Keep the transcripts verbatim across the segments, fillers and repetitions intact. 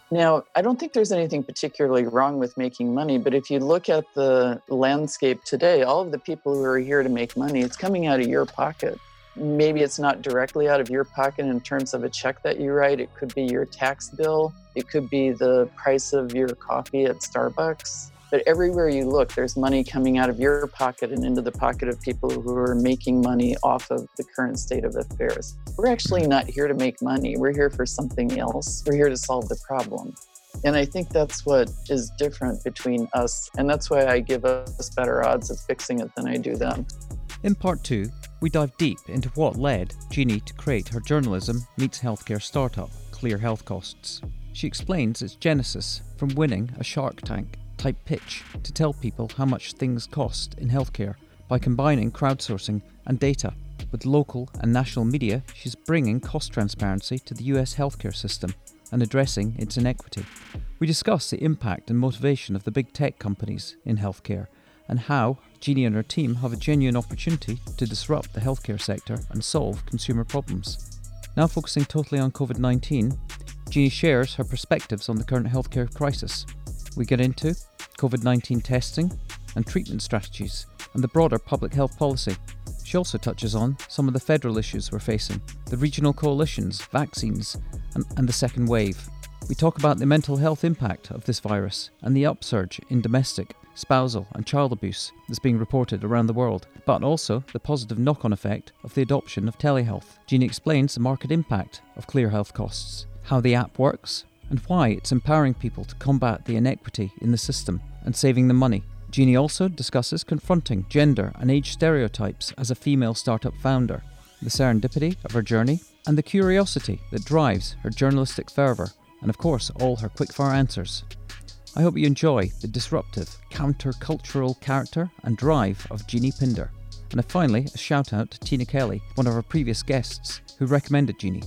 Now, I don't think there's anything particularly wrong with making money, but if you look at the landscape today, all of the people who are here to make money, it's coming out of your pocket. Maybe it's not directly out of your pocket in terms of a check that you write. It could be your tax bill. It could be the price of your coffee at Starbucks. But everywhere you look, there's money coming out of your pocket and into the pocket of people who are making money off of the current state of affairs. We're actually not here to make money. We're here for something else. We're here to solve the problem. And I think that's what is different between us. And that's why I give us better odds of fixing it than I do them. In part two, we dive deep into what led Jeannie to create her journalism meets healthcare startup, Clear Health Costs. She explains its genesis from winning a Shark Tank type pitch to tell people how much things cost in healthcare by combining crowdsourcing and data. With local and national media, she's bringing cost transparency to the U S healthcare system and addressing its inequity. We discuss the impact and motivation of the big tech companies in healthcare and how Jeannie and her team have a genuine opportunity to disrupt the healthcare sector and solve consumer problems. Now focusing totally on covid nineteen, Jeannie shares her perspectives on the current healthcare crisis. We get into covid nineteen testing and treatment strategies and the broader public health policy. She also touches on some of the federal issues we're facing, the regional coalitions, vaccines, and, and the second wave. We talk about the mental health impact of this virus and the upsurge in domestic, spousal and child abuse that's being reported around the world, but also the positive knock-on effect of the adoption of telehealth. Jeannie explains the market impact of Clear Health Costs, how the app works, and why it's empowering people to combat the inequity in the system and saving them money. Jeannie also discusses confronting gender and age stereotypes as a female startup founder, the serendipity of her journey, and the curiosity that drives her journalistic fervour, and of course all her quickfire answers. I hope you enjoy the disruptive, counter-cultural character and drive of Jeannie Pinder. And finally, a shout out to Tina Kelly, one of our previous guests, who recommended Jeannie.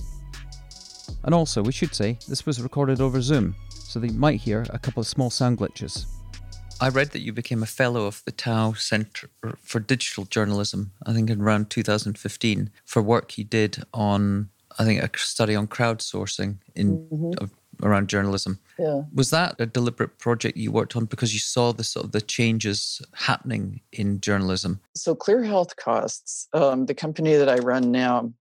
And also, we should say, this was recorded over Zoom, so that you might hear a couple of small sound glitches. I read that you became a fellow of the Tao Centre for Digital Journalism, I think in around two thousand fifteen, for work you did on, I think, a study on crowdsourcing in mm-hmm. uh, around journalism. Yeah. Was that a deliberate project you worked on because you saw the sort of the changes happening in journalism? So Clear Health Costs, um, the company that I run now,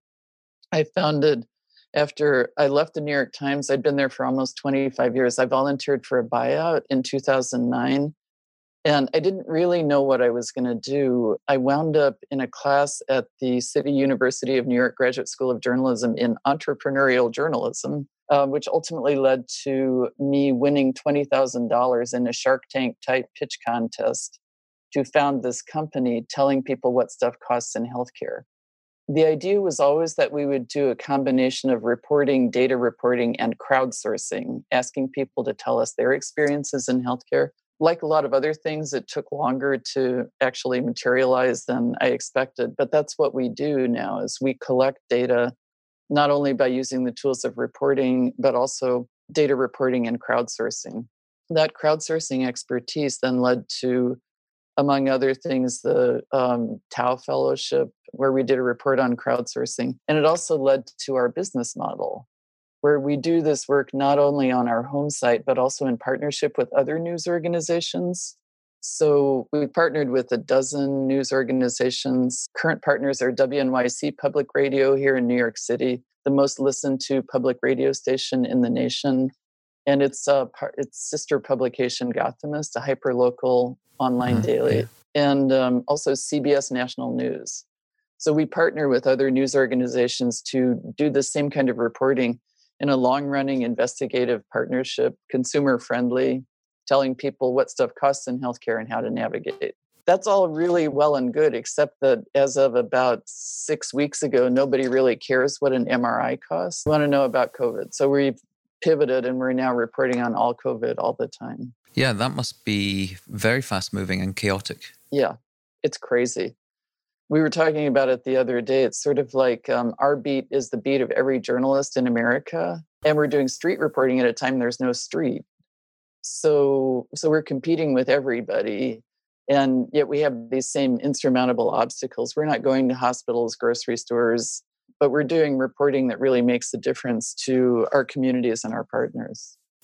I founded after I left the New York Times. I'd been there for almost twenty-five years. I volunteered for a buyout in two thousand nine. And I didn't really know what I was going to do. I wound up in a class at the City University of New York Graduate School of Journalism in entrepreneurial journalism, uh, which ultimately led to me winning twenty thousand dollars in a Shark Tank type pitch contest to found this company, telling people what stuff costs in healthcare. The idea was always that we would do a combination of reporting, data reporting, and crowdsourcing, asking people to tell us their experiences in healthcare. Like a lot of other things, it took longer to actually materialize than I expected. But that's what we do now, is we collect data, not only by using the tools of reporting, but also data reporting and crowdsourcing. That crowdsourcing expertise then led to, among other things, the um, Tao Fellowship, where we did a report on crowdsourcing. And it also led to our business model, where we do this work not only on our home site, but also in partnership with other news organizations. So we partnered with a dozen news organizations. Current partners are W N Y C Public Radio here in New York City, the most listened to public radio station in the nation. And its uh, par- its sister publication, Gothamist, a hyperlocal online uh, daily, yeah. and um, also C B S National News. So we partner with other news organizations to do the same kind of reporting in a long-running investigative partnership, consumer-friendly, telling people what stuff costs in healthcare and how to navigate. That's all really well and good, except that as of about six weeks ago, nobody really cares what an M R I costs. We want to know about COVID. So we've pivoted and we're now reporting on all COVID all the time. Yeah, that must be very fast-moving and chaotic. Yeah, it's crazy. We were talking about it the other day. It's sort of like um, our beat is the beat of every journalist in America. And we're doing street reporting at a time there's no street. So, so we're competing with everybody. And yet we have these same insurmountable obstacles. We're not going to hospitals, grocery stores, but we're doing reporting that really makes a difference to our communities and our partners.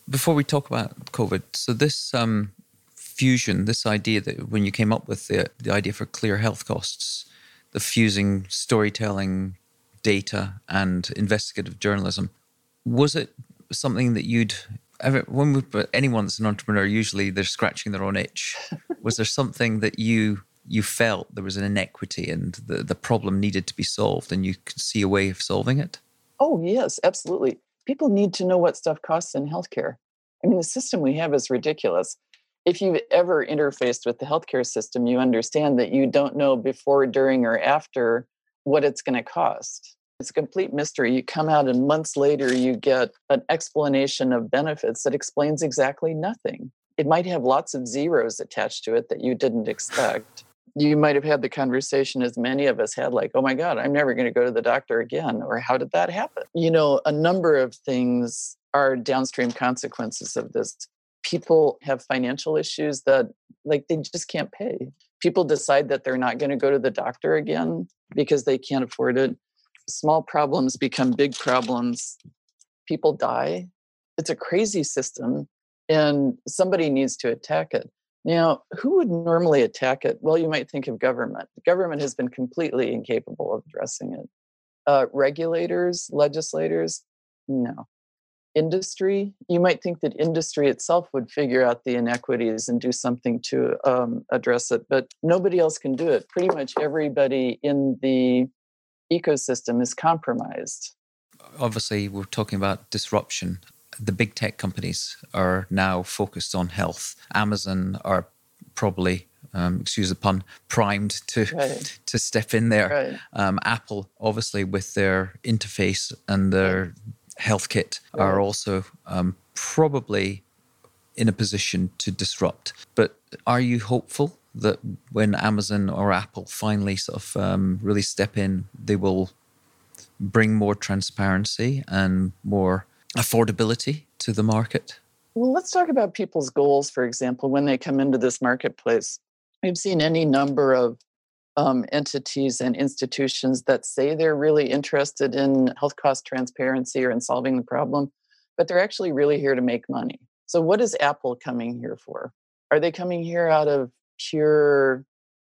Before we talk about COVID, so this um, fusion, this idea that when you came up with the, the idea for clear health costs, the fusing storytelling, data and investigative journalism, was it something that you'd ever, when we, anyone that's an entrepreneur, usually they're scratching their own itch. Was there something that you you felt there was an inequity and the, the problem needed to be solved and you could see a way of solving it? Oh, yes, absolutely. People need to know what stuff costs in healthcare. I mean, the system we have is ridiculous. If you've ever interfaced with the healthcare system, you understand that you don't know before, during, or after what it's going to cost. It's a complete mystery. You come out and months later, you get an explanation of benefits that explains exactly nothing. It might have lots of zeros attached to it that you didn't expect. You might have had the conversation, as many of us had, like, oh my God, I'm never going to go to the doctor again. Or how did that happen? You know, a number of things are downstream consequences of this. People have financial issues that, like, they just can't pay. People decide that they're not going to go to the doctor again because they can't afford it. Small problems become big problems. People die. It's a crazy system, and somebody needs to attack it. Now, who would normally attack it? Well, you might think of government. The government has been completely incapable of addressing it. Uh, regulators, legislators, no. Industry, you might think that industry itself would figure out the inequities and do something to um, address it, but nobody else can do it. Pretty much everybody in the ecosystem is compromised. Obviously, we're talking about disruption. The big tech companies are now focused on health. Amazon are probably, um, excuse the pun, primed to right. to step in there. Right. Um, Apple, obviously, with their interface and their right. health kit, right. are also um, probably in a position to disrupt. But are you hopeful that when Amazon or Apple finally sort of um, really step in, they will bring more transparency and more affordability to the market? Well, let's talk about people's goals, for example, when they come into this marketplace. We've seen any number of um, entities and institutions that say they're really interested in health cost transparency or in solving the problem, but they're actually really here to make money. So what is Apple coming here for? Are they coming here out of pure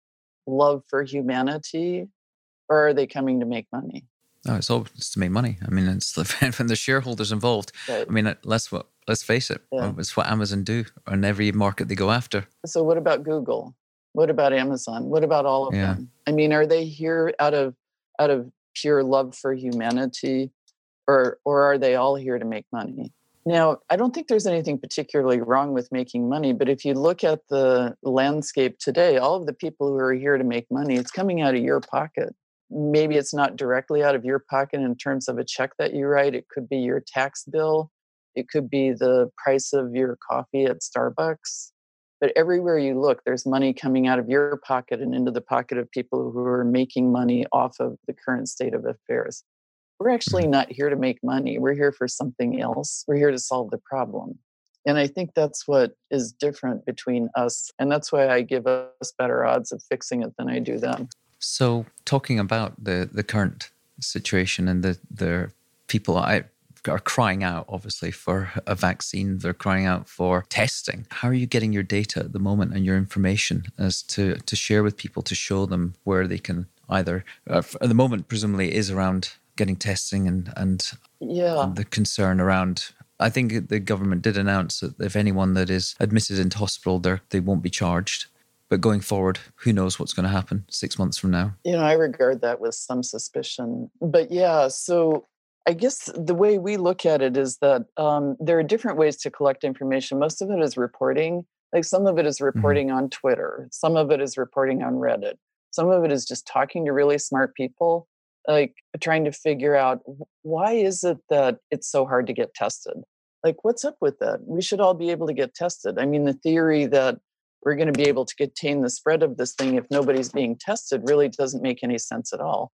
love for humanity, or are they coming to make money? No, it's all it's to make money. I mean, it's when there's shareholders involved. Right. I mean, let's let's face it. Yeah. It's what Amazon do in every market they go after. So, what about Google? What about Amazon? What about all of yeah. them? I mean, are they here out of out of pure love for humanity, or or are they all here to make money? Now, I don't think there's anything particularly wrong with making money, but if you look at the landscape today, all of the people who are here to make money, it's coming out of your pocket. Maybe it's not directly out of your pocket in terms of a check that you write. It could be your tax bill. It could be the price of your coffee at Starbucks. But everywhere you look, there's money coming out of your pocket and into the pocket of people who are making money off of the current state of affairs. We're actually not here to make money. We're here for something else. We're here to solve the problem. And I think that's what is different between us. And that's why I give us better odds of fixing it than I do them. So talking about the, the current situation and the, the people I, are crying out, obviously, for a vaccine. They're crying out for testing. How are you getting your data at the moment and your information as to, to share with people to show them where they can either, uh, at the moment, presumably is around getting testing and, and, yeah. and the concern around... I think the government did announce that if anyone that is admitted into hospital, they won't be charged. But going forward, who knows what's going to happen six months from now? You know, I regard that with some suspicion. But yeah, so I guess the way we look at it is that um, there are different ways to collect information. Most of it is reporting. Like some of it is reporting mm-hmm. on Twitter. Some of it is reporting on Reddit. Some of it is just talking to really smart people, like trying to figure out why is it that it's so hard to get tested? Like, what's up with that? We should all be able to get tested. I mean, the theory that we're going to be able to contain the spread of this thing if nobody's being tested really doesn't make any sense at all.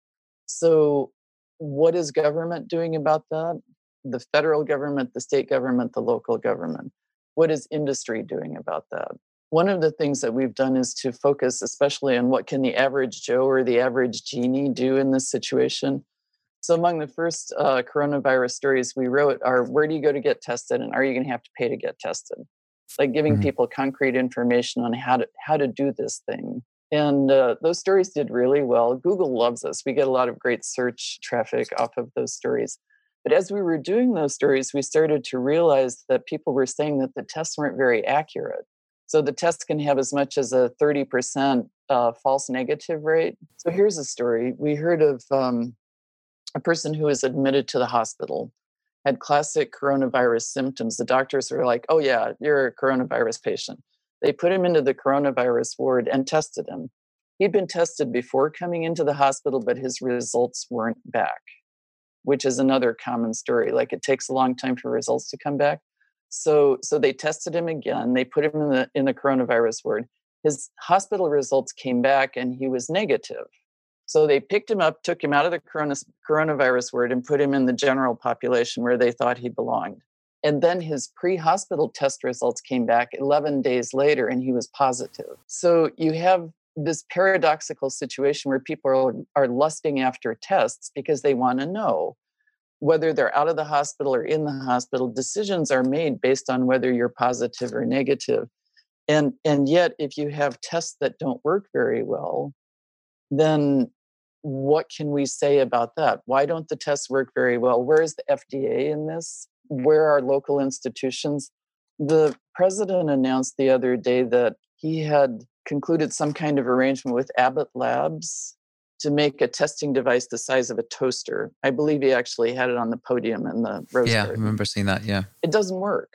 So what is government doing about that? The federal government, the state government, the local government. What is industry doing about that? One of the things that we've done is to focus especially on what can the average Joe or the average Jeannie do in this situation. So among the first uh, coronavirus stories we wrote are, where do you go to get tested, and are you going to have to pay to get tested? Like giving Mhm. people concrete information on how to how to do this thing. And uh, those stories did really well. Google loves us. We get a lot of great search traffic off of those stories. But as we were doing those stories, we started to realize that people were saying that the tests weren't very accurate. So the test can have as much as a thirty percent uh, false negative rate. So here's a story. We heard of um, a person who was admitted to the hospital, had classic coronavirus symptoms. The doctors were like, oh, yeah, you're a coronavirus patient. They put him into the coronavirus ward and tested him. He'd been tested before coming into the hospital, but his results weren't back, which is another common story. Like it takes a long time for results to come back. So, so they tested him again. They put him in the in the coronavirus ward. His hospital results came back, and he was negative. So they picked him up, took him out of the corona, coronavirus ward, and put him in the general population where they thought he belonged. And then his pre-hospital test results came back eleven days later, and he was positive. So you have this paradoxical situation where people are, are lusting after tests because they want to know whether they're out of the hospital or in the hospital. Decisions are made based on whether you're positive or negative. And, and yet, if you have tests that don't work very well, then what can we say about that? Why don't the tests work very well? Where is the F D A in this? Where are local institutions? The president announced the other day that he had concluded some kind of arrangement with Abbott Labs to make a testing device the size of a toaster. I believe he actually had it on the podium in the Rose Yeah, I Garden. remember seeing that, yeah. It doesn't work,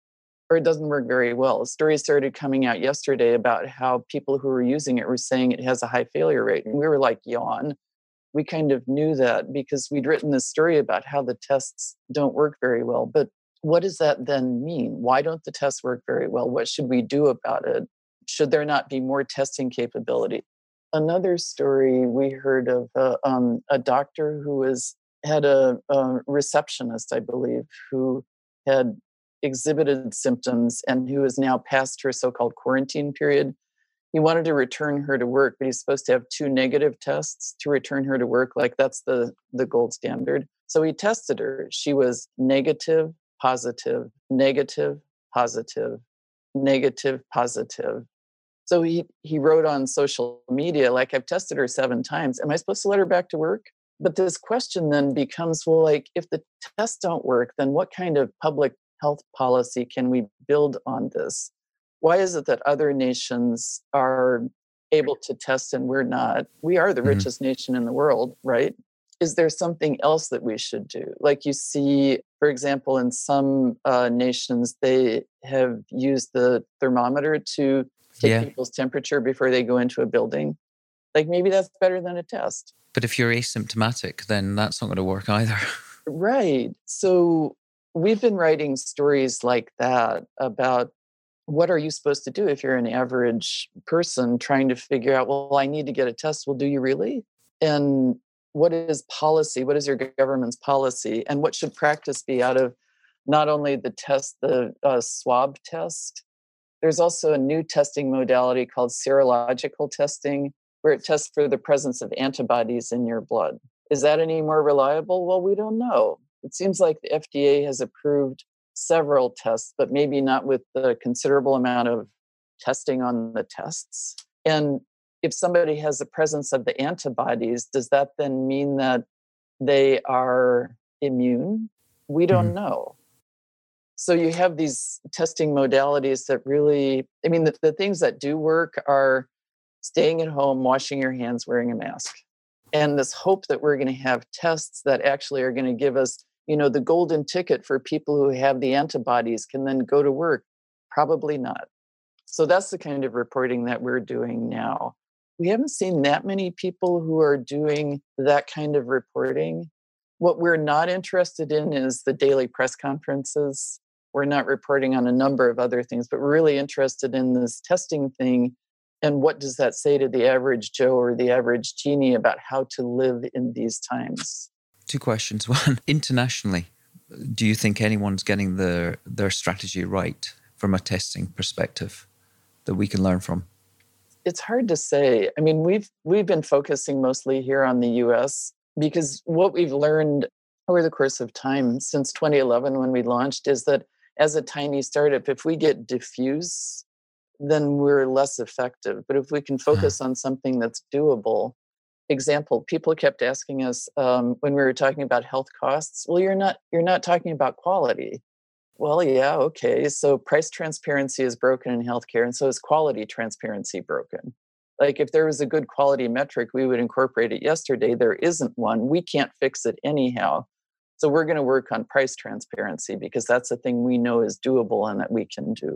or it doesn't work very well. Stories started coming out yesterday about how people who were using it were saying it has a high failure rate. And we were like, yawn. We kind of knew that because we'd written this story about how the tests don't work very well. But what does that then mean? Why don't the tests work very well? What should we do about it? Should there not be more testing capability? Another story we heard of uh, um, a doctor who was had a, a receptionist, I believe, who had exhibited symptoms and who is now past her so-called quarantine period. He wanted to return her to work, but he's supposed to have two negative tests to return her to work. Like that's the, the gold standard. So he tested her. She was negative, positive, negative, positive, negative, positive. So he, he wrote on social media, like, I've tested her seven times. Am I supposed to let her back to work? But this question then becomes, well, like, if the tests don't work, then what kind of public health policy can we build on this? Why is it that other nations are able to test and we're not? We are the Mhm. richest nation in the world, right? Is there something else that we should do? Like you see, for example, in some uh, nations, they have used the thermometer to take Yeah. people's temperature before they go into a building. Like maybe that's better than a test. But if you're asymptomatic, then that's not going to work either. Right. So we've been writing stories like that about what are you supposed to do if you're an average person trying to figure out, well, I need to get a test. Well, do you really? And what is policy? What is your government's policy? And what should practice be out of not only the test, the uh, swab test? There's also a new testing modality called serological testing, where it tests for the presence of antibodies in your blood. Is that any more reliable? Well, we don't know. It seems like the F D A has approved several tests, but maybe not with the considerable amount of testing on the tests. And if somebody has the presence of the antibodies, does that then mean that they are immune? We don't Mhm. know. So you have these testing modalities that really, I mean, the, the things that do work are staying at home, washing your hands, wearing a mask. And this hope that we're going to have tests that actually are going to give us, you know, the golden ticket for people who have the antibodies can then go to work. Probably not. So that's the kind of reporting that we're doing now. We haven't seen that many people who are doing that kind of reporting. What we're not interested in is the daily press conferences. We're not reporting on a number of other things, but we're really interested in this testing thing. And what does that say to the average Joe or the average Jeannie about how to live in these times? Two questions. One, internationally, do you think anyone's getting their, their strategy right from a testing perspective that we can learn from? It's hard to say. I mean, we've we've been focusing mostly here on the U S. Because what we've learned over the course of time since twenty eleven when we launched is that as a tiny startup, if we get diffuse, then we're less effective. But if we can Huh. focus on something that's doable, example, people kept asking us um, when we were talking about health costs, well, you're not you're not talking about quality. Well, yeah, okay. So price transparency is broken in healthcare, and so is quality transparency broken. Like if there was a good quality metric, we would incorporate it yesterday. There isn't one. We can't fix it anyhow. So we're going to work on price transparency because that's a thing we know is doable and that we can do.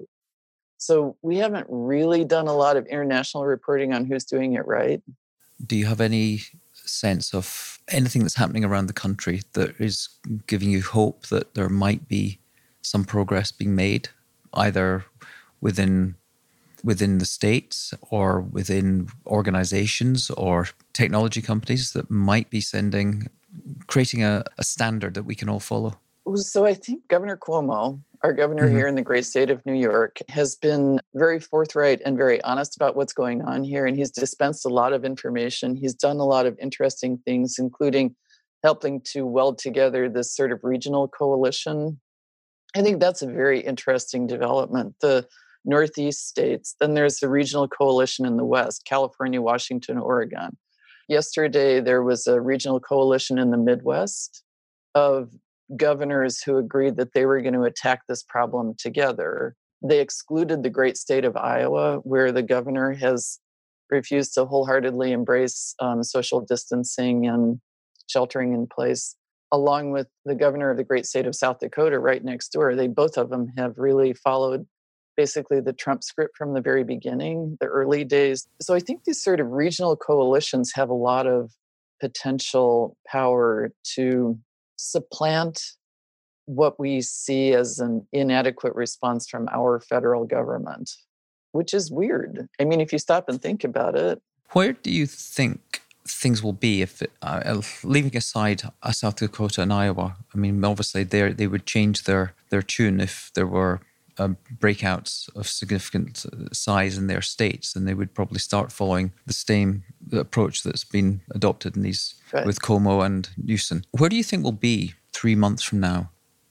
So we haven't really done a lot of international reporting on who's doing it right. Do you have any sense of anything that's happening around the country that is giving you hope that there might be some progress being made, either within within the states or within organizations or technology companies that might be sending, creating a, a standard that we can all follow? So I think Governor Cuomo, our governor Mm-hmm. here in the great state of New York, has been very forthright and very honest about what's going on here. And he's dispensed a lot of information. He's done a lot of interesting things, including helping to weld together this sort of regional coalition. I think that's a very interesting development. The Northeast states, then there's the regional coalition in the West, California, Washington, Oregon. Yesterday, there was a regional coalition in the Midwest of governors who agreed that they were going to attack this problem together. They excluded the great state of Iowa, where the governor has refused to wholeheartedly embrace um, social distancing and sheltering in place, along with the governor of the great state of South Dakota right next door. They both of them have really followed basically the Trump script from the very beginning, the early days. So I think these sort of regional coalitions have a lot of potential power to supplant what we see as an inadequate response from our federal government, which is weird. I mean, if you stop and think about it. Where do you think things will be if, it, uh, leaving aside uh, South Dakota and Iowa, I mean, obviously they they would change their, their tune if there were uh, breakouts of significant size in their states, and they would probably start following the same approach that's been adopted in these Right. with Cuomo and Newsom. Where do you think we'll be three months from now?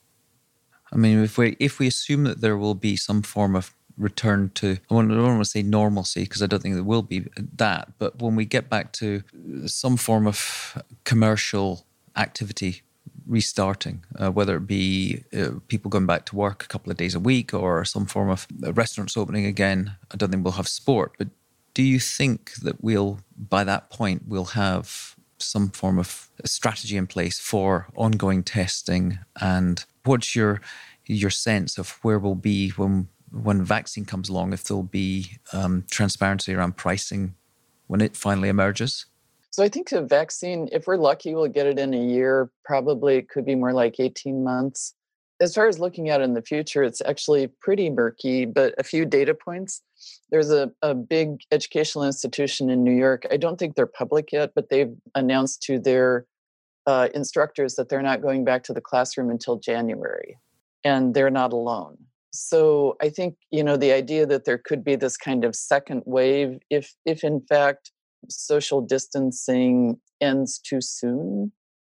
I mean, if we if we assume that there will be some form of return to, I don't want to say normalcy because I don't think there will be that, but when we get back to some form of commercial activity restarting, uh, whether it be uh, people going back to work a couple of days a week or some form of uh, restaurants opening again, I don't think we'll have sport. But do you think that we'll, by that point, we'll have some form of strategy in place for ongoing testing? And what's your your sense of where we'll be when when vaccine comes along, if there'll be um, transparency around pricing when it finally emerges? So I think the vaccine, if we're lucky, we'll get it in a year. Probably it could be more like eighteen months. As far as looking at in the future, it's actually pretty murky, but a few data points. There's a, a big educational institution in New York. I don't think they're public yet, but they've announced to their uh, instructors that they're not going back to the classroom until January, and they're not alone. So I think, you know, the idea that there could be this kind of second wave, if if in fact social distancing ends too soon,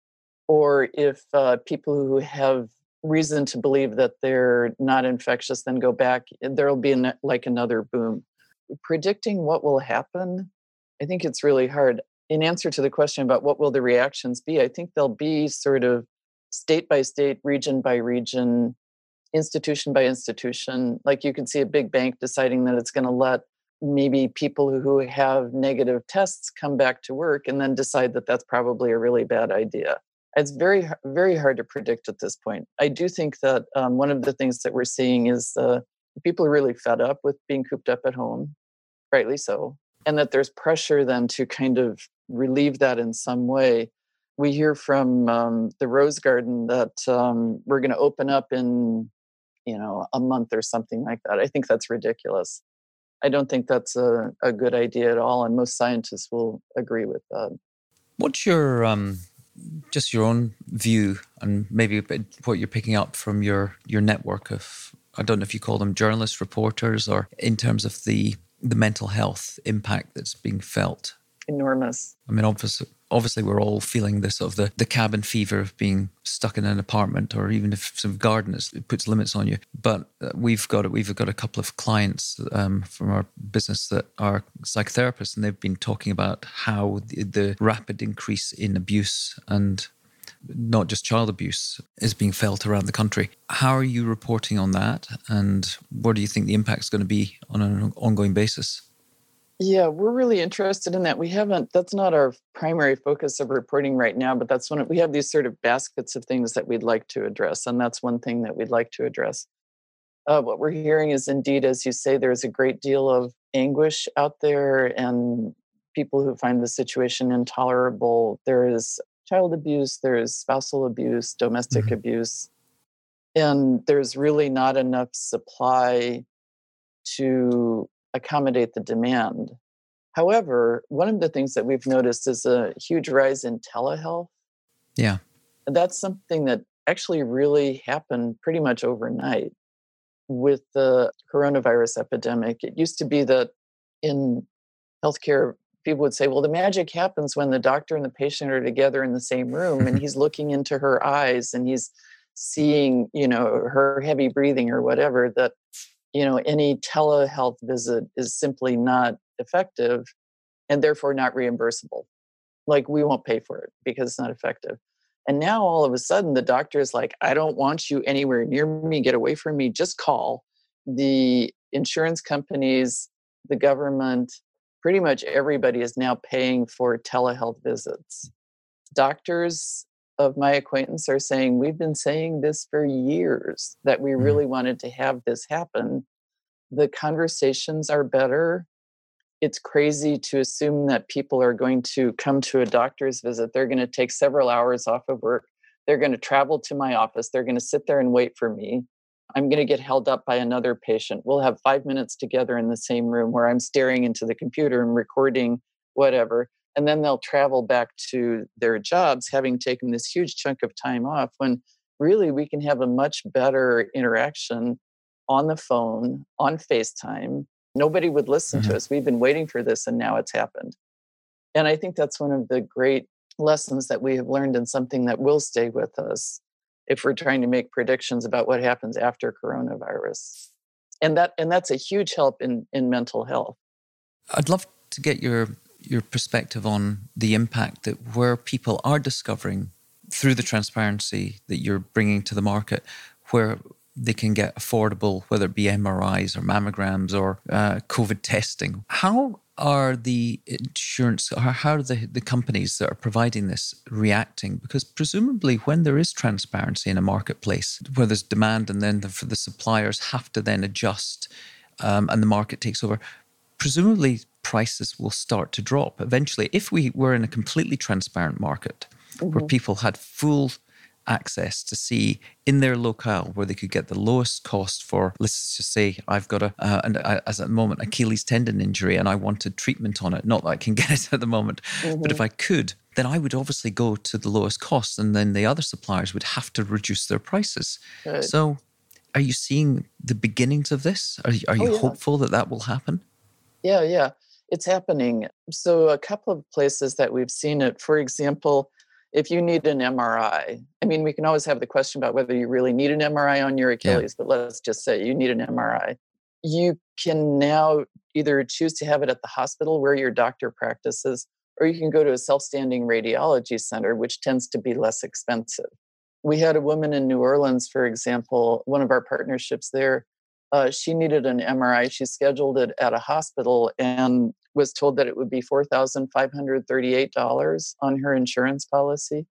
or if uh, people who have reason to believe that they're not infectious then go back, there'll be an, like another boom. Predicting what will happen, I think it's really hard. In answer to the question about what will the reactions be, I think they'll be sort of state by state, region by region, institution by institution. Like you could see a big bank deciding that it's going to let maybe people who have negative tests come back to work and then decide that that's probably a really bad idea. It's very, very hard to predict at this point. I do think that um, one of the things that we're seeing is uh, people are really fed up with being cooped up at home, rightly so, and that there's pressure then to kind of relieve that in some way. We hear from um, the Rose Garden that um, we're going to open up in, you know, a month or something like that. I think that's ridiculous. I don't think that's a, a good idea at all, and most scientists will agree with that. What's your um, just your own view, and maybe a bit what you're picking up from your your network of, I don't know if you call them journalists, reporters, or in terms of the the mental health impact that's being felt enormous. I mean, obviously, obviously we're all feeling this sort of the, the cabin fever of being stuck in an apartment, or even if some garden is, it puts limits on you. But uh, we've got we've got a couple of clients um, from our business that are psychotherapists, and they've been talking about how the, the rapid increase in abuse, and not just child abuse, is being felt around the country. How are you reporting on that, and what do you think the impact is going to be on an ongoing basis? Yeah, we're really interested in that. We haven't, that's not our primary focus of reporting right now, but that's one of, we have these sort of baskets of things that we'd like to address. And that's one thing that we'd like to address. Uh, what we're hearing is indeed, as you say, there's a great deal of anguish out there and people who find the situation intolerable. There is child abuse, there is spousal abuse, domestic Mm-hmm. abuse, and there's really not enough supply to accommodate the demand. However, one of the things that we've noticed is a huge rise in telehealth. Yeah. And that's something that actually really happened pretty much overnight with the coronavirus epidemic. It used to be that in healthcare, people would say, well, the magic happens when the doctor and the patient are together in the same room and he's looking into her eyes and he's seeing, you know, her heavy breathing or whatever, that you know, any telehealth visit is simply not effective and therefore not reimbursable. Like we won't pay for it because it's not effective. And now all of a sudden the doctor is like, I don't want you anywhere near me, get away from me, just call. The insurance companies, the government, pretty much everybody is now paying for telehealth visits. Doctors of my acquaintance are saying, we've been saying this for years, that we really wanted to have this happen. The conversations are better. It's crazy to assume that people are going to come to a doctor's visit. They're going to take several hours off of work. They're going to travel to my office. They're going to sit there and wait for me. I'm going to get held up by another patient. We'll have five minutes together in the same room where I'm staring into the computer and recording whatever. And then they'll travel back to their jobs, having taken this huge chunk of time off, when really we can have a much better interaction on the phone, on FaceTime. Nobody would listen Mm-hmm. to us. We've been waiting for this and now it's happened. And I think that's one of the great lessons that we have learned, and something that will stay with us if we're trying to make predictions about what happens after coronavirus. And that and that's a huge help in, in mental health. I'd love to get your your perspective on the impact that where people are discovering through the transparency that you're bringing to the market, where they can get affordable, whether it be M R Is or mammograms or uh, COVID testing. How are the insurance, or how are the, the companies that are providing this reacting? Because presumably when there is transparency in a marketplace, where there's demand and then the, for the suppliers have to then adjust um, and the market takes over, presumably prices will start to drop eventually. If we were in a completely transparent market, mm-hmm. where people had full access to see in their locale where they could get the lowest cost for, let's just say I've got a, uh, and I, as at the moment, Achilles tendon injury and I wanted treatment on it. Not that I can get it at the moment, mm-hmm. but if I could, then I would obviously go to the lowest cost, and then the other suppliers would have to reduce their prices. Right. So are you seeing the beginnings of this? Are you, are you oh, yeah. hopeful that that will happen? Yeah, yeah, it's happening. So a couple of places that we've seen it, for example, if you need an M R I, I mean, we can always have the question about whether you really need an M R I on your Achilles, yeah. but let's just say you need an M R I. You can now either choose to have it at the hospital where your doctor practices, or you can go to a self-standing radiology center, which tends to be less expensive. We had a woman in New Orleans, for example, one of our partnerships there. Uh, she needed an M R I. She scheduled it at a hospital and was told that it would be four thousand five hundred thirty-eight dollars on her insurance policy.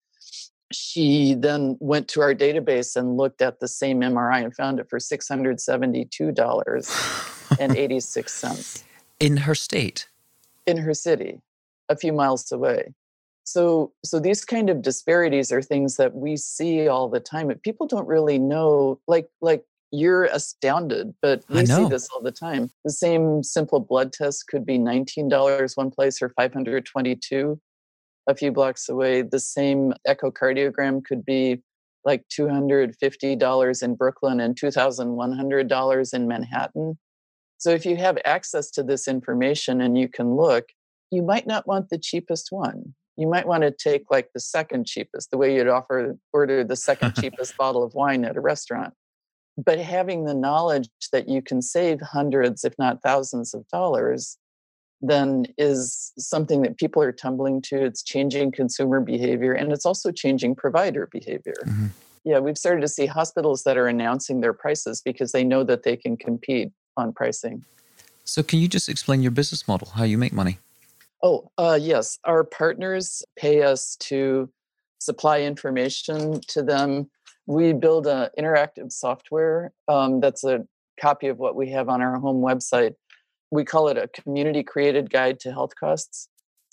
She then went to our database and looked at the same M R I and found it for six hundred seventy-two dollars and eighty-six cents. In her state? In her city, a few miles away. So, so these kind of disparities are things that we see all the time. But people don't really know, like, like, you're astounded, but we see this all the time. The same simple blood test could be nineteen dollars one place or five hundred twenty-two dollars a few blocks away. The same echocardiogram could be like two hundred fifty dollars in Brooklyn and two thousand one hundred dollars in Manhattan. So if you have access to this information and you can look, you might not want the cheapest one. You might want to take like the second cheapest, the way you'd offer order the second cheapest bottle of wine at a restaurant. But having the knowledge that you can save hundreds, if not thousands of dollars, then is something that people are tumbling to. It's changing consumer behavior, and it's also changing provider behavior. Mm-hmm. Yeah, we've started to see hospitals that are announcing their prices because they know that they can compete on pricing. So can you just explain your business model, how you make money? Oh, uh, yes. Our partners pay us to supply information to them. We build an interactive software um, that's a copy of what we have on our home website. We call it a community-created guide to health costs.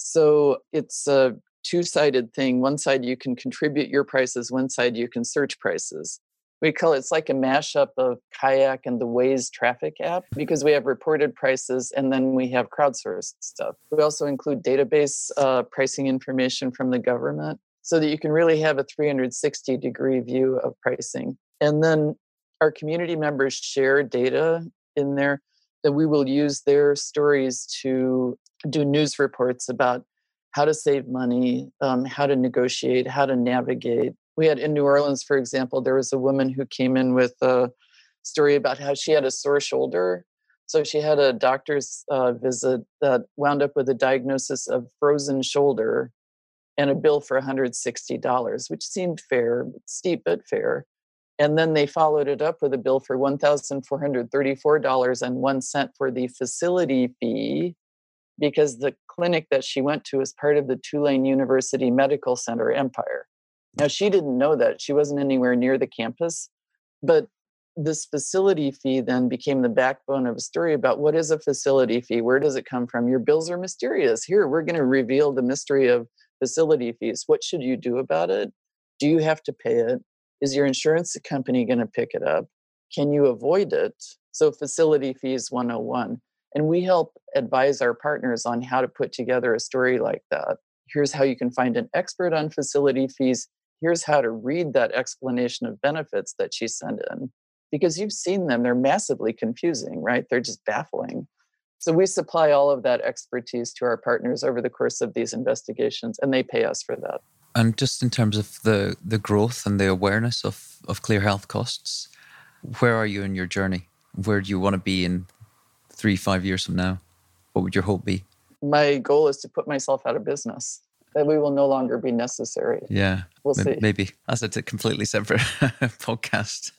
So it's a two-sided thing. One side you can contribute your prices, one side you can search prices. We call it, it's like a mashup of Kayak and the Waze traffic app, because we have reported prices and then we have crowdsourced stuff. We also include database uh, pricing information from the government so that you can really have a three hundred sixty degree view of pricing. And then our community members share data in there that we will use their stories to do news reports about how to save money, um, how to negotiate, how to navigate. We had in New Orleans, for example, there was a woman who came in with a story about how she had a sore shoulder. So she had a doctor's uh, visit that wound up with a diagnosis of frozen shoulder and a bill for one hundred sixty dollars, which seemed fair, steep but fair. And then they followed it up with a bill for one thousand four hundred thirty-four dollars and one cent for the facility fee, because the clinic that she went to is part of the Tulane University Medical Center Empire. Now, she didn't know that. She wasn't anywhere near the campus. But this facility fee then became the backbone of a story about what is a facility fee? Where does it come from? Your bills are mysterious. Here, we're going to reveal the mystery of facility fees. What should you do about it? Do you have to pay it? Is your insurance company going to pick it up? Can you avoid it? So facility fees one oh one. And we help advise our partners on how to put together a story like that. Here's how you can find an expert on facility fees. Here's how to read that explanation of benefits that she sent in. Because you've seen them, they're massively confusing, right? They're just baffling. So we supply all of that expertise to our partners over the course of these investigations, and they pay us for that. And just in terms of the, the growth and the awareness of, of Clear Health Costs, where are you in your journey? Where do you want to be in three, five years from now? What would your hope be? My goal is to put myself out of business, that we will no longer be necessary. Yeah, we'll see. Maybe. As it's a completely separate podcast.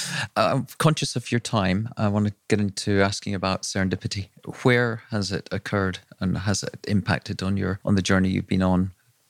I'm conscious of your time. I want to get into asking about serendipity. Where has it occurred and has it impacted on your on the journey you've been on?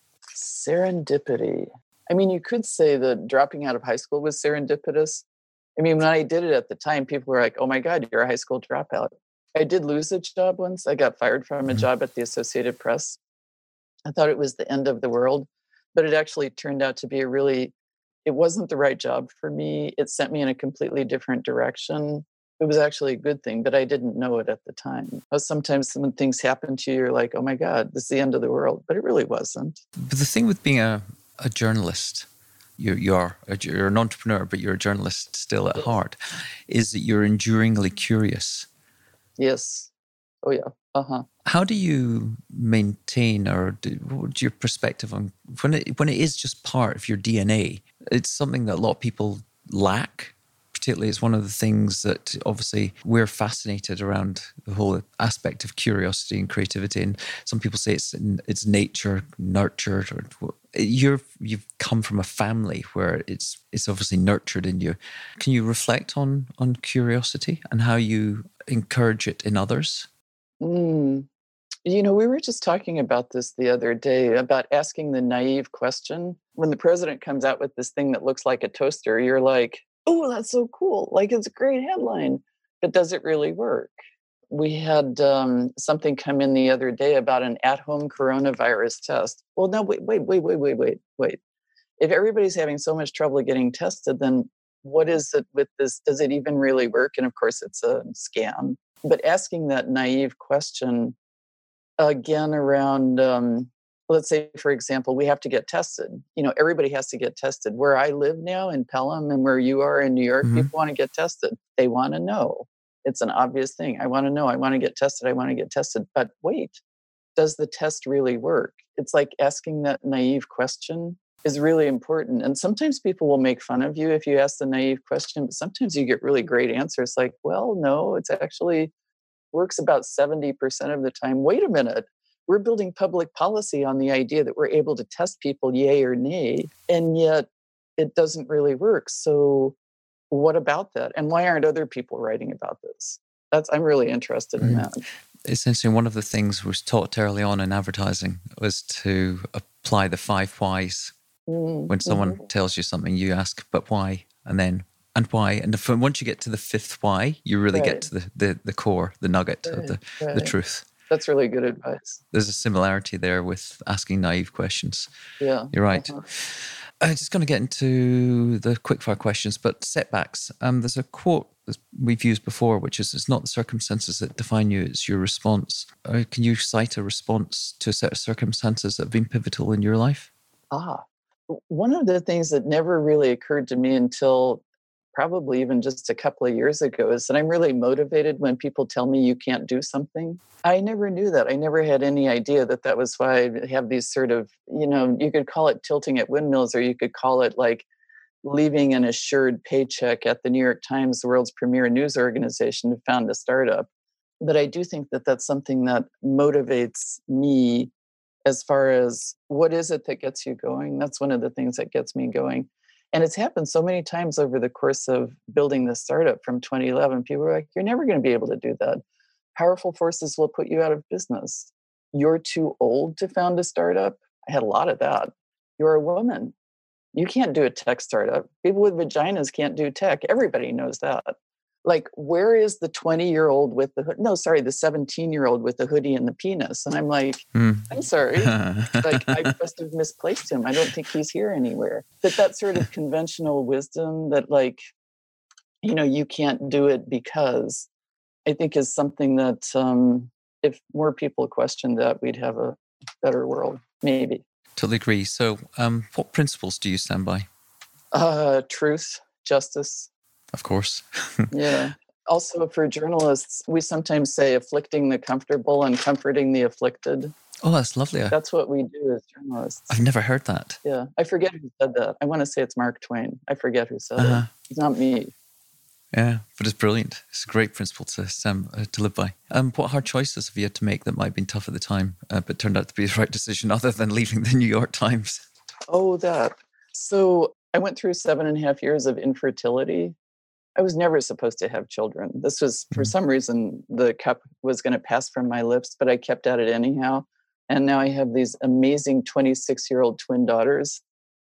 Serendipity. I mean, you could say that dropping out of high school was serendipitous. I mean, when I did it at the time, people were like, oh my God, you're a high school dropout. I did lose a job once. I got fired from a mm-hmm. job at the Associated Press. I thought it was the end of the world, but it actually turned out to be a really, it wasn't the right job for me. It sent me in a completely different direction. It was actually a good thing, but I didn't know it at the time. Sometimes when things happen to you, you're like, oh my God, this is the end of the world. But it really wasn't. But the thing with being a, a journalist, you, you are, you're an entrepreneur, but you're a journalist still at heart, is that you're enduringly curious. Yes. Oh, yeah. Uh-huh. How do you maintain, or do, what's your perspective on when it when it is just part of your D N A? It's something that a lot of people lack. Particularly, it's one of the things that obviously we're fascinated around the whole aspect of curiosity and creativity. And some people say it's it's nature nurtured. Or you're you've come from a family where it's it's obviously nurtured in you. Can you reflect on on curiosity and how you encourage it in others? Mm. You know, we were just talking about this the other day, about asking the naive question. When the president comes out with this thing that looks like a toaster, you're like, oh, that's so cool. Like, it's a great headline. But does it really work? We had um, something come in the other day about an at-home coronavirus test. Well, no, wait, wait, wait, wait, wait, wait, wait. If everybody's having so much trouble getting tested, then what is it with this? Does it even really work? And of course, it's a scam. But asking that naive question again around, um, let's say, for example, we have to get tested. You know, everybody has to get tested. Where I live now in Pelham and where you are in New York, mm-hmm. people want to get tested. They want to know. It's an obvious thing. I want to know. I want to get tested. I want to get tested. But wait, does the test really work? It's like asking that naive question is really important. And sometimes people will make fun of you if you ask the naive question, but sometimes you get really great answers like, well, no, it's actually works about seventy percent of the time. Wait a minute. We're building public policy on the idea that we're able to test people yay or nay, and yet it doesn't really work. So what about that? And why aren't other people writing about this? That's I'm really interested in that. Essentially, one of the things was taught early on in advertising was to apply the five whys. Mm-hmm. When someone mm-hmm. tells you something, you ask, but why? And then, and why? And if, once you get to the fifth why, you really right. get to the, the, the core, the nugget right. of the, right. the truth. That's really good advice. There's a similarity there with asking naive questions. Yeah. You're right. Uh-huh. I'm just going to get into the quickfire questions, but setbacks. Um, there's a quote that we've used before, which is, it's not the circumstances that define you, it's your response. Uh, can you cite a response to a set of circumstances that have been pivotal in your life? Ah, one of the things that never really occurred to me until probably even just a couple of years ago is that I'm really motivated when people tell me you can't do something. I never knew that. I never had any idea that that was why I have these sort of, you know, you could call it tilting at windmills, or you could call it like leaving an assured paycheck at the New York Times, the world's premier news organization, to found a startup. But I do think that that's something that motivates me as far as what is it that gets you going. That's one of the things that gets me going. And it's happened so many times over the course of building this startup from twenty eleven. People are like, you're never going to be able to do that. Powerful forces will put you out of business. You're too old to found a startup. I had a lot of that. You're a woman. You can't do a tech startup. People with vaginas can't do tech. Everybody knows that. Like, where is the twenty-year-old with the hood? No, sorry, the seventeen-year-old with the hoodie and the penis. And I'm like, mm. I'm sorry. Like, I must have misplaced him. I don't think he's here anywhere. But that sort of conventional wisdom that, like, you know, you can't do it because, I think is something that um, if more people questioned that, we'd have a better world, maybe. Totally agree. So um, what principles do you stand by? Uh, truth, justice. Of course. Yeah. Also, for journalists, we sometimes say afflicting the comfortable and comforting the afflicted. Oh, that's lovely. That's what we do as journalists. I've never heard that. Yeah. I forget who said that. I want to say it's Mark Twain. I forget who said uh-huh. it. It's not me. Yeah, but it's brilliant. It's a great principle to um, uh, to live by. Um, what hard choices have you had to make that might have been tough at the time, uh, but turned out to be the right decision, other than leaving the New York Times? Oh, that. So I went through seven and a half years of infertility. I was never supposed to have children. This was, for mm. some reason, the cup was going to pass from my lips, but I kept at it anyhow. And now I have these amazing twenty-six-year-old twin daughters.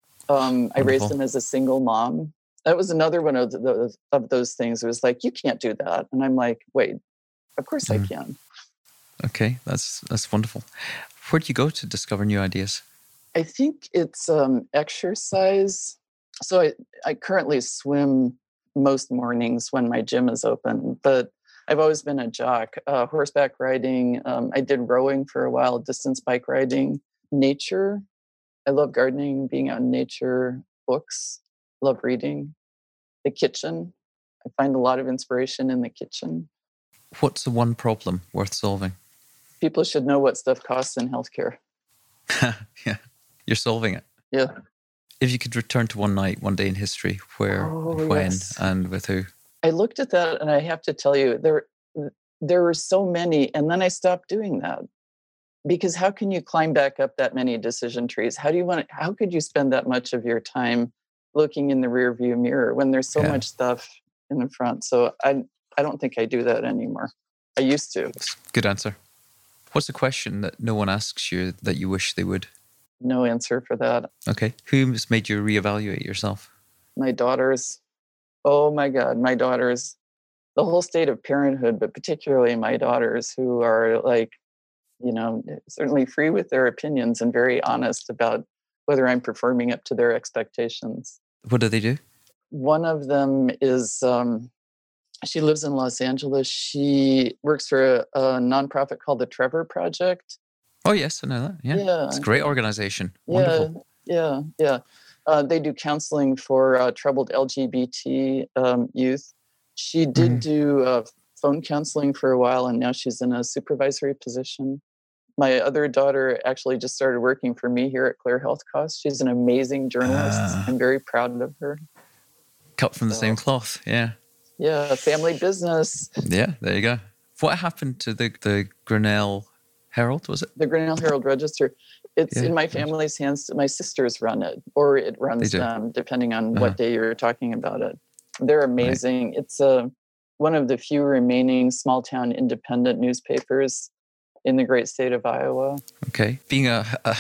Um, I raised them as a single mom. That was another one of those, of those things. It was like, you can't do that. And I'm like, wait, of course mm. I can. Okay, that's that's wonderful. Where do you go to discover new ideas? I think it's um, exercise. So I, I currently swim most mornings when my gym is open, but I've always been a jock. Uh, horseback riding. Um, I did rowing for a while, distance bike riding, nature. I love gardening, being out in nature, books. Love reading. The kitchen. I find a lot of inspiration in the kitchen. What's the one problem worth solving? People should know what stuff costs in healthcare. Yeah, you're solving it. Yeah. If you could return to one night, one day in history, where, oh, when, yes. and with who? I looked at that, and I have to tell you, there, there were so many, and then I stopped doing that. Because how can you climb back up that many decision trees? How do you want? How could you spend that much of your time looking in the rear view mirror when there's so yeah. much stuff in the front? So I I don't think I do that anymore. I used to. Good answer. What's the question that no one asks you that you wish they would? No answer for that. Okay. Who's made you reevaluate yourself? My daughters. Oh my God, my daughters. The whole state of parenthood, but particularly my daughters, who are like, you know, certainly free with their opinions and very honest about whether I'm performing up to their expectations. What do they do? One of them is, um, she lives in Los Angeles. She works for a, a nonprofit called the Trevor Project. Oh, yes, I know that. Yeah. yeah. It's a great organization. Wonderful. Yeah, yeah, yeah. Uh, they do counseling for uh, troubled L G B T um, youth. She did mm-hmm. do uh, phone counseling for a while, and now she's in a supervisory position. My other daughter actually just started working for me here at Clear Health Costs. She's an amazing journalist. Uh, I'm very proud of her. Cut from the so, same cloth, yeah. Yeah, family business. Yeah, there you go. What happened to the, the Grinnell Herald, was it? The Grinnell Herald Register. It's yeah, in my family's hands. My sisters run it, or it runs them, depending on uh-huh. what day you're talking about it. They're amazing. Right. It's a, one of the few remaining small-town independent newspapers in the great state of Iowa. Okay. Being a, a,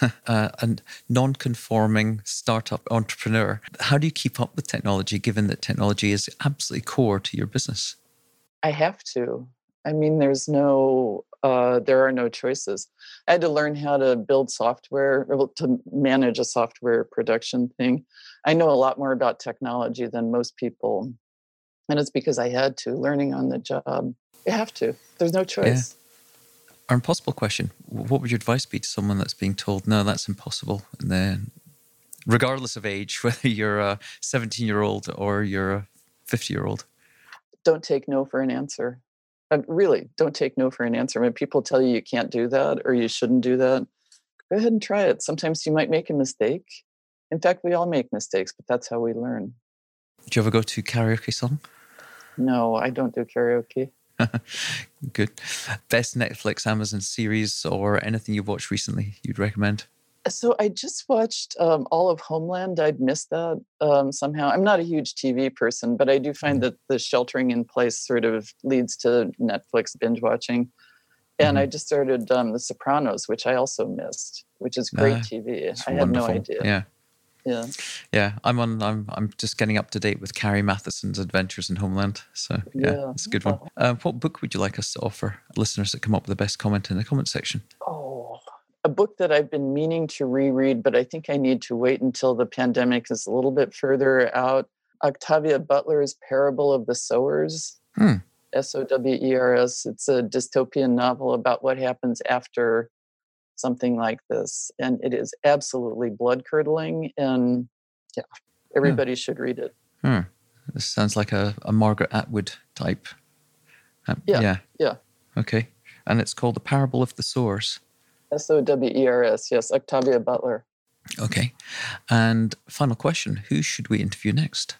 a non-conforming startup entrepreneur, how do you keep up with technology, given that technology is absolutely core to your business? I have to. I mean, there's no, uh, there are no choices. I had to learn how to build software, or to manage a software production thing. I know a lot more about technology than most people. And it's because I had to, learning on the job. You have to. There's no choice. Yeah. Our impossible question, what would your advice be to someone that's being told, no, that's impossible? And then, regardless of age, whether you're a seventeen-year-old or you're a fifty-year-old. Don't take no for an answer. Uh, really, don't take no for an answer. When people tell you you can't do that or you shouldn't do that, go ahead and try it. Sometimes you might make a mistake. In fact, we all make mistakes, but that's how we learn. Do you ever go to karaoke song? No, I don't do karaoke. Good. Best Netflix, Amazon series or anything you've watched recently you'd recommend? So I just watched um, all of Homeland. I'd missed that um, somehow. I'm not a huge T V person, but I do find mm-hmm. that the sheltering in place sort of leads to Netflix binge watching. And mm-hmm. I just started um, The Sopranos, which I also missed, which is great uh, T V. I had wonderful. no idea. Yeah. Yeah, yeah. I'm on. I'm. I'm just getting up to date with Carrie Matheson's Adventures in Homeland. So yeah, yeah. It's a good one. Uh, what book would you like us to offer listeners that come up with the best comment in the comment section? Oh, a book that I've been meaning to reread, but I think I need to wait until the pandemic is a little bit further out. Octavia Butler's Parable of the Sowers. Hmm. S O W E R S. It's a dystopian novel about what happens after something like this, and it is absolutely blood-curdling, and yeah, everybody hmm. should read it. Hmm. This sounds like a, a Margaret Atwood type. Uh, yeah, yeah, yeah. Okay, and it's called The Parable of the Sowers. S O W E R S, yes, Octavia Butler. Okay, and final question, who should we interview next?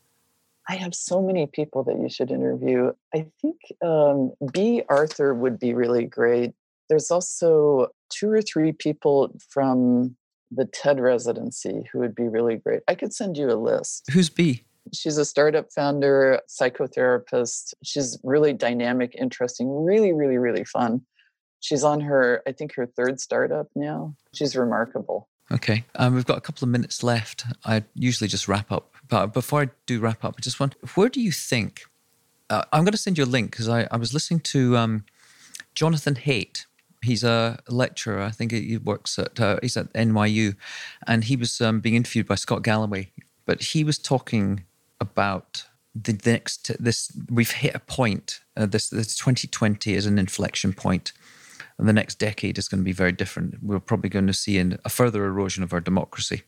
I have so many people that you should interview. I think um, B. Arthur would be really great. There's also two or three people from the TED residency who would be really great. I could send you a list. Who's B? She's a startup founder, psychotherapist. She's really dynamic, interesting, really, really, really fun. She's on her, I think, her third startup now. She's remarkable. Okay. Um, we've got a couple of minutes left. I usually just wrap up. But before I do wrap up, I just want, where do you think, uh, I'm going to send you a link because I, I was listening to um, Jonathan Haidt. He's a lecturer. I think he works at, uh, he's at N Y U, and he was um, being interviewed by Scott Galloway. But he was talking about the next, this, we've hit a point, uh, this, this twenty twenty is an inflection point, and the next decade is going to be very different. We're probably going to see an, a further erosion of our democracy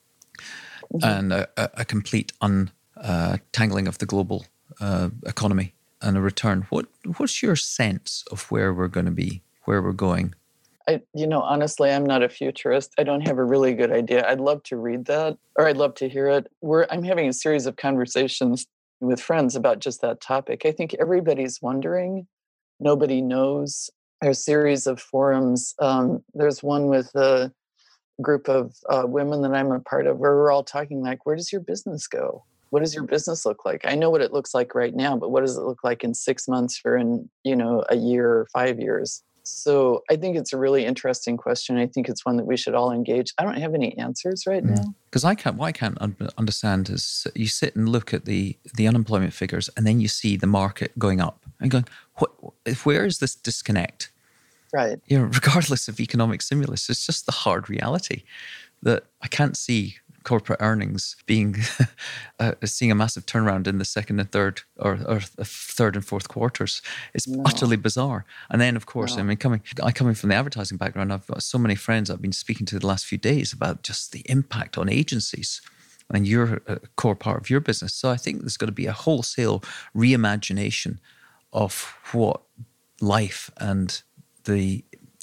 mm-hmm. and a, a, a complete untangling uh, of the global uh, economy and a return. What What's your sense of where we're going to be? Where we're going? I, you know, honestly, I'm not a futurist. I don't have a really good idea. I'd love to read that, or I'd love to hear it. We're, I'm having a series of conversations with friends about just that topic. I think everybody's wondering. Nobody knows. There's a series of forums. Um, there's one with a group of uh, women that I'm a part of where we're all talking like, where does your business go? What does your business look like? I know what it looks like right now, but what does it look like in six months or in, you know, a year or five years? So I think it's a really interesting question. I think it's one that we should all engage. I don't have any answers right mm. now. Because I can't, what I can't un- understand is you sit and look at the, the unemployment figures and then you see the market going up and going, what, where is this disconnect? Right. You know, regardless of economic stimulus, it's just the hard reality that I can't see corporate earnings being uh, seeing a massive turnaround in the second and third or, or third and fourth quarters. It's no. utterly bizarre. And then, of course, no. I mean, coming I coming from the advertising background, I've got so many friends I've been speaking to the last few days about just the impact on agencies. And you're a core part of your business. So I think there's got to be a wholesale reimagination of what life and the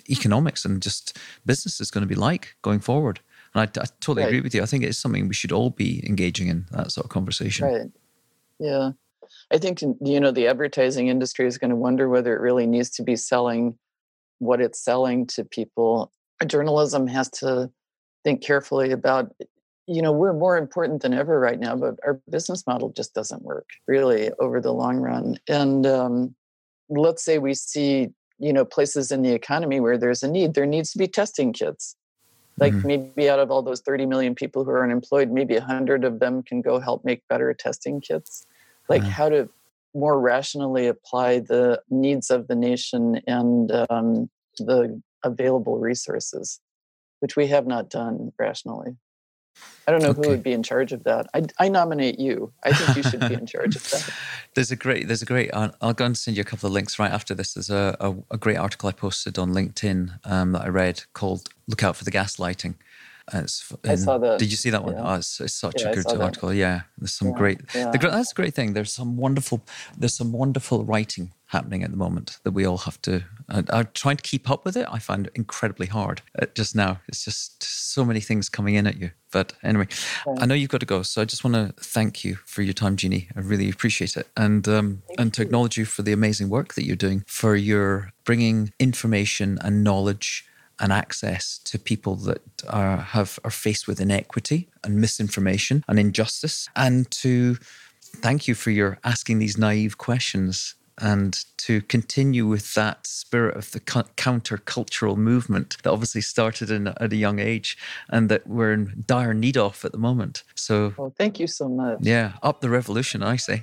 economics and just business is going to be like going forward. And I, I totally right. agree with you. I think it's something we should all be engaging in, that sort of conversation. Right. Yeah. I think, you know, the advertising industry is going to wonder whether it really needs to be selling what it's selling to people. Journalism has to think carefully about, you know, we're more important than ever right now, but our business model just doesn't work really over the long run. And um, let's say we see, you know, places in the economy where there's a need, there needs to be testing kits. Like mm-hmm. maybe out of all those thirty million people who are unemployed, maybe one hundred of them can go help make better testing kits. Like uh-huh. how to more rationally apply the needs of the nation and um, the available resources, which we have not done rationally. I don't know okay. who would be in charge of that. I, I nominate you. I think you should be in charge of that. There's a great, there's a great, I'll, I'll go and send you a couple of links right after this. There's a, a, a great article I posted on LinkedIn um, that I read called Look Out for the Gaslighting. Uh, it's, I saw that. Did you see that one? Yeah. Oh, it's, it's such yeah, a good article. Yeah, there's some yeah. great. Yeah. The, that's a great thing. There's some wonderful. There's some wonderful writing happening at the moment that we all have to. Uh, I'm trying to keep up with it. I find it incredibly hard uh, just now. It's just so many things coming in at you. But anyway, yeah. I know you've got to go, so I just want to thank you for your time, Jeannie. I really appreciate it, and um, and to acknowledge you for the amazing work that you're doing, for your bringing information and knowledge and access to people that are have are faced with inequity and misinformation and injustice, and to thank you for your asking these naive questions and to continue with that spirit of the counter-cultural movement that obviously started in, at a young age and that we're in dire need of at the moment. So, well, thank you so much. Yeah, up the revolution, I say.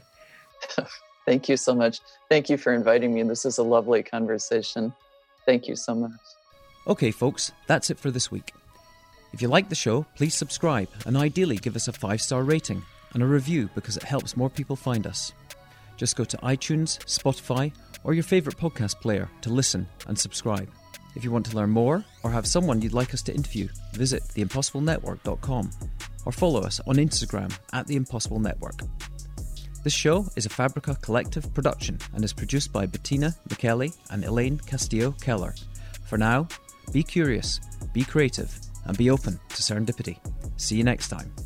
Thank you so much. Thank you for inviting me. This is a lovely conversation. Thank you so much. Okay, folks, that's it for this week. If you like the show, please subscribe and ideally give us a five-star rating and a review because it helps more people find us. Just go to iTunes, Spotify, or your favourite podcast player to listen and subscribe. If you want to learn more or have someone you'd like us to interview, visit the impossible network dot com or follow us on Instagram at The Impossible Network. This show is a Fabrica Collective production and is produced by Bettina McKelly and Elaine Castillo-Keller. For now, be curious, be creative, and be open to serendipity. See you next time.